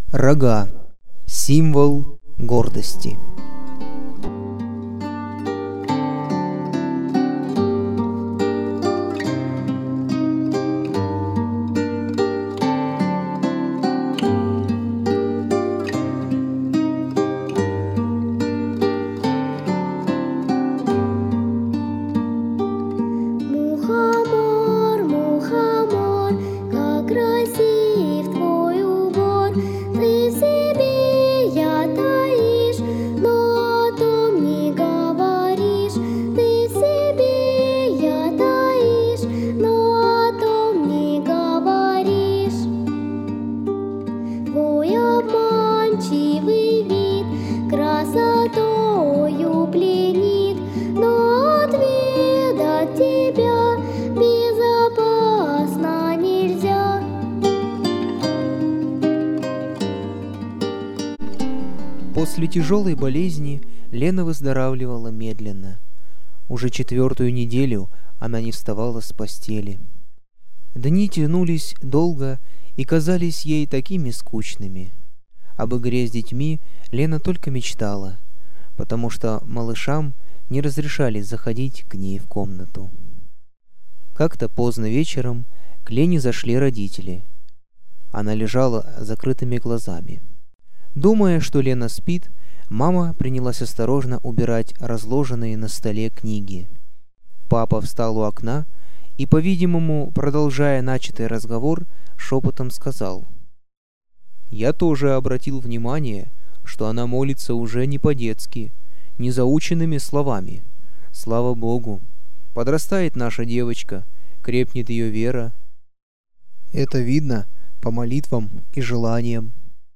Рога. Символ гордости. Мухомор, мухомор, как красив твой убор. Ты в себе я таишь, но о том не говоришь. Ты в себе я таишь, но о том не говоришь. Твой обманчивый вид красотою пленит, но отведать тебя безопасно нельзя. После тяжелой болезни Лена выздоравливала медленно. Уже 4-ю неделю она не вставала с постели. Дни тянулись долго и казались ей такими скучными. Об игре с детьми Лена только мечтала, потому что малышам не разрешали заходить к ней в комнату. Как-то поздно вечером к Лене зашли родители. Она лежала с закрытыми глазами. Думая, что Лена спит, мама принялась осторожно убирать разложенные на столе книги. Папа встал у окна и, по-видимому, продолжая начатый разговор, шепотом сказал: «Я тоже обратил внимание, что она молится уже не по-детски, не заученными словами. Слава Богу! Подрастает наша девочка, крепнет ее вера. Это видно по молитвам и желаниям».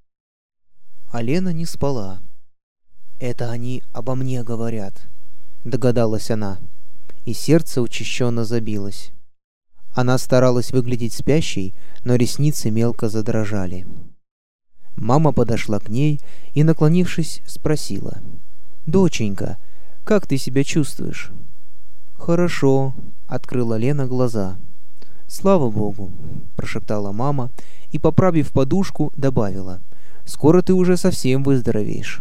А Лена не спала. «Это они обо мне говорят», — догадалась она, и сердце учащенно забилось. Она старалась выглядеть спящей, но ресницы мелко задрожали. Мама подошла к ней и, наклонившись, спросила: «Доченька, как ты себя чувствуешь?» «Хорошо», — открыла Лена глаза. «Слава Богу», — прошептала мама и, поправив подушку, добавила: «Скоро ты уже совсем выздоровеешь».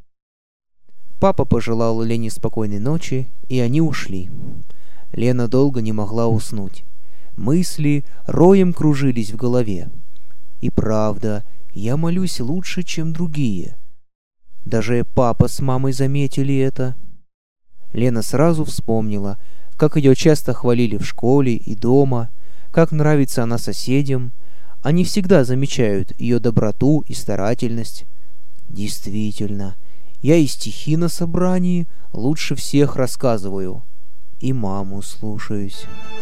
Папа пожелал Лене спокойной ночи, и они ушли. Лена долго не могла уснуть. Мысли роем кружились в голове. И правда, я молюсь лучше, чем другие. Даже папа с мамой заметили это. Лена сразу вспомнила, как ее часто хвалили в школе и дома, как нравится она соседям. Они всегда замечают ее доброту и старательность. Действительно, я и стихи на собрании лучше всех рассказываю, и маму слушаюсь.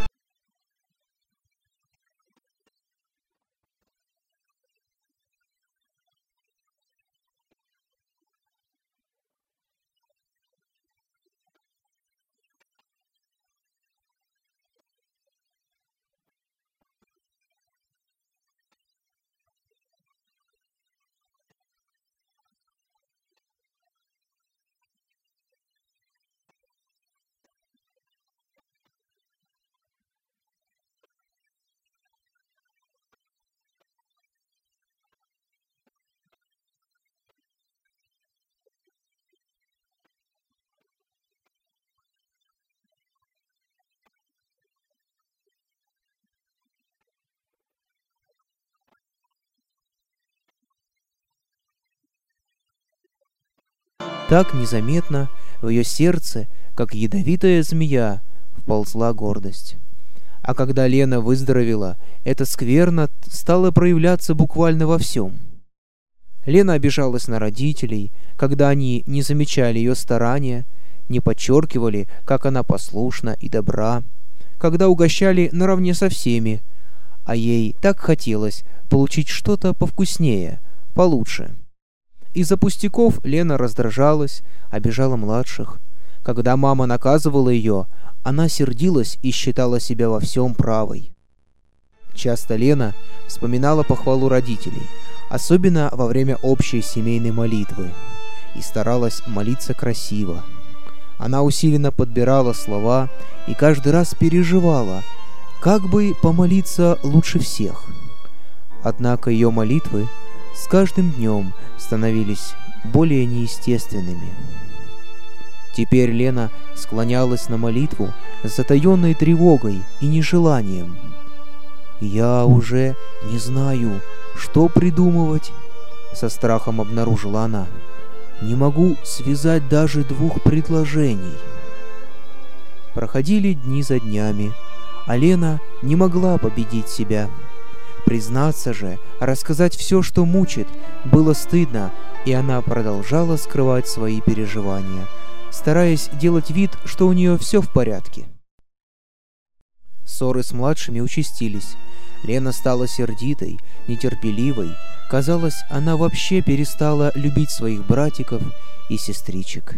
Так незаметно в ее сердце, как ядовитая змея, вползла гордость. А когда Лена выздоровела, эта скверна стала проявляться буквально во всем. Лена обижалась на родителей, когда они не замечали ее старания, не подчеркивали, как она послушна и добра, когда угощали наравне со всеми, а ей так хотелось получить что-то повкуснее, получше. Из-за пустяков Лена раздражалась, обижала младших. Когда мама наказывала ее, она сердилась и считала себя во всем правой. Часто Лена вспоминала похвалу родителей, особенно во время общей семейной молитвы, и старалась молиться красиво. Она усиленно подбирала слова и каждый раз переживала, как бы помолиться лучше всех. Однако ее молитвы с каждым днем становились более неестественными. Теперь Лена склонялась на молитву с затаенной тревогой и нежеланием. «Я уже не знаю, что придумывать», — со страхом обнаружила она. «Не могу связать даже двух предложений». Проходили дни за днями, а Лена не могла победить себя. Признаться же, рассказать все, что мучит, было стыдно, и она продолжала скрывать свои переживания, стараясь делать вид, что у нее все в порядке. Ссоры с младшими участились. Лена стала сердитой, нетерпеливой. Казалось, она вообще перестала любить своих братиков и сестричек.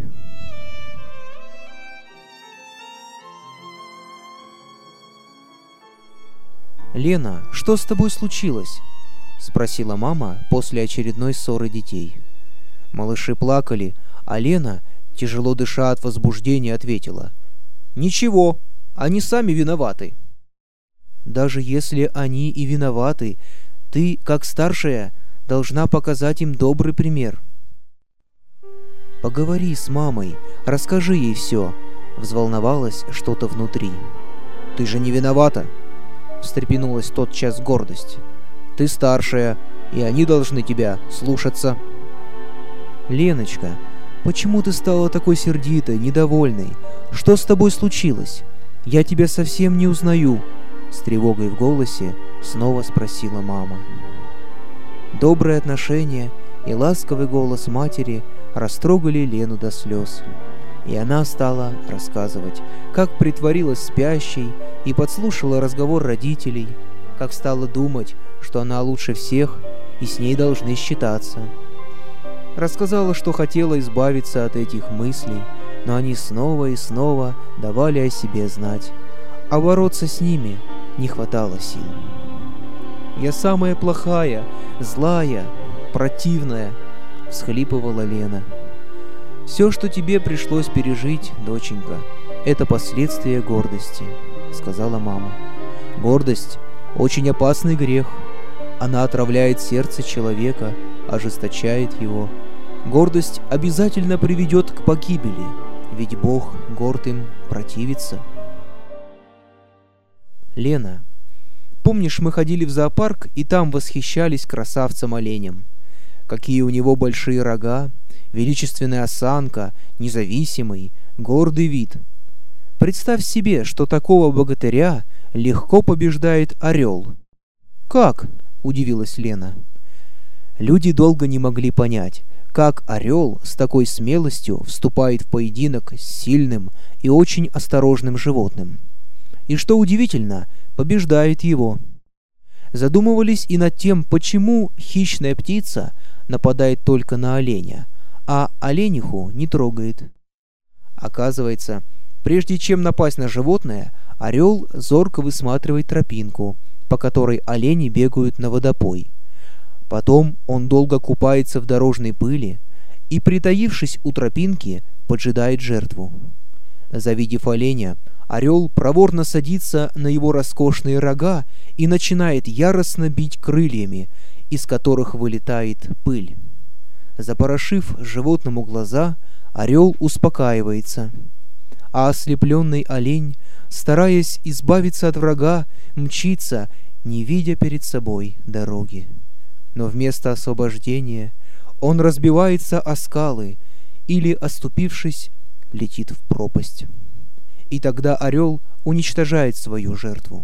«Лена, что с тобой случилось?» — спросила мама после очередной ссоры детей. Малыши плакали, а Лена, тяжело дыша от возбуждения, ответила: «Ничего, они сами виноваты». «Даже если они и виноваты, ты, как старшая, должна показать им добрый пример». «Поговори с мамой, расскажи ей все», — взволновалось что-то внутри. «Ты же не виновата», — встрепенулась тотчас гордость. «Ты старшая, и они должны тебя слушаться». «Леночка, почему ты стала такой сердитой, недовольной? Что с тобой случилось? Я тебя совсем не узнаю», — с тревогой в голосе снова спросила мама. Добрые отношения и ласковый голос матери растрогали Лену до слез, и она стала рассказывать, как притворилась спящей и подслушала разговор родителей, как стала думать, что она лучше всех и с ней должны считаться. Рассказала, что хотела избавиться от этих мыслей, но они снова и снова давали о себе знать, а бороться с ними не хватало сил. «Я самая плохая, злая, противная», — всхлипывала Лена. «Все, что тебе пришлось пережить, доченька, это последствия гордости», — сказала мама. «Гордость — очень опасный грех. Она отравляет сердце человека, ожесточает его. Гордость обязательно приведет к погибели, ведь Бог гордым противится». «Лена, помнишь, мы ходили в зоопарк и там восхищались красавцем-оленем? Какие у него большие рога, величественная осанка, независимый, гордый вид. Представь себе, что такого богатыря легко побеждает орел». «Как?» — удивилась Лена. Люди долго не могли понять, как орел с такой смелостью вступает в поединок с сильным и очень осторожным животным. И что удивительно, побеждает его. Задумывались и над тем, почему хищная птица нападает только на оленя, а олениху не трогает. Оказывается, прежде чем напасть на животное, орел зорко высматривает тропинку, по которой олени бегают на водопой. Потом он долго купается в дорожной пыли и, притаившись у тропинки, поджидает жертву. Завидев оленя, орел проворно садится на его роскошные рога и начинает яростно бить крыльями, из которых вылетает пыль. Запорошив животному глаза, орел успокаивается, а ослепленный олень, стараясь избавиться от врага, мчится, не видя перед собой дороги. Но вместо освобождения он разбивается о скалы или, оступившись, летит в пропасть. И тогда орел уничтожает свою жертву.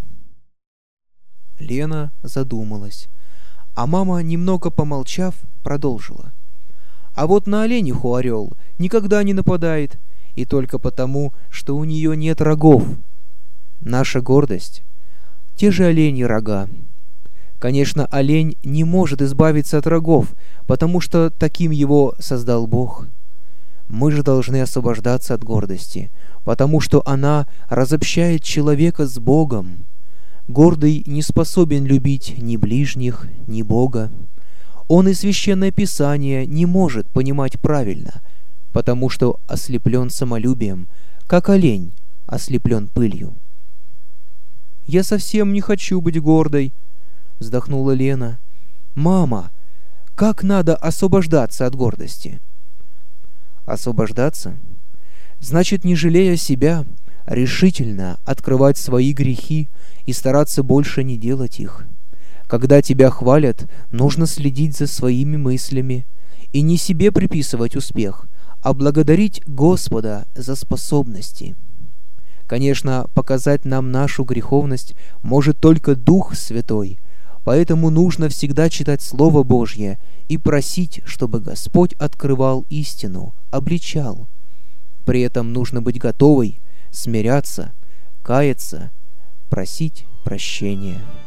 Лена задумалась, а мама, немного помолчав, продолжила. А вот на олениху орел никогда не нападает, и только потому, что у нее нет рогов. Наша гордость — те же оленьи рога. Конечно, олень не может избавиться от рогов, потому что таким его создал Бог. Мы же должны освобождаться от гордости, потому что она разобщает человека с Богом. Гордый не способен любить ни ближних, ни Бога. Он и Священное Писание не может понимать правильно, потому что ослеплен самолюбием, как олень ослеплен пылью. «Я совсем не хочу быть гордой», — вздохнула Лена. «Мама, Как надо освобождаться от гордости? Освобождаться значит, не жалея себя, решительно открывать свои грехи и стараться больше не делать их. Когда тебя хвалят, нужно следить за своими мыслями и не себе приписывать успех, а благодарить Господа за способности. Конечно, показать нам нашу греховность может только Дух Святой, поэтому нужно всегда читать Слово Божье и просить, чтобы Господь открывал истину, обличал. При этом нужно быть готовой смиряться, каяться, просить прощения.